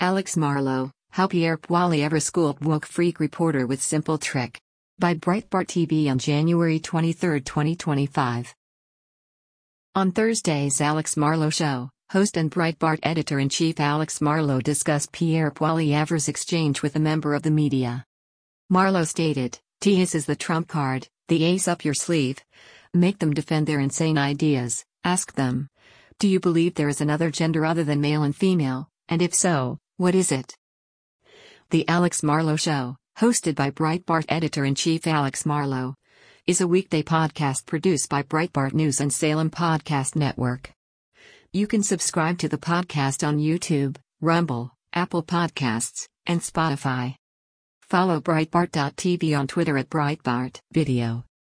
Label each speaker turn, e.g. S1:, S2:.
S1: Alex Marlow, How Pierre Poilievre Ever Schooled Woke Freak Reporter with Simple Trick. By Breitbart TV on January 23, 2025. On Thursday's Alex Marlow Show, host and Breitbart editor-in-chief Alex Marlow discussed Pierre Poilievre's exchange with a member of the media. Marlow stated, "His is the trump card, the ace up your sleeve. Make them defend their insane ideas, ask them. Do you believe there is another gender other than male and female, and if so, what is it?" The Alex Marlow Show, hosted by Breitbart editor-in-chief Alex Marlow, is a weekday podcast produced by Breitbart News and Salem Podcast Network. You can subscribe to the podcast on YouTube, Rumble, Apple Podcasts, and Spotify. Follow Breitbart.tv on Twitter @BreitbartVideo.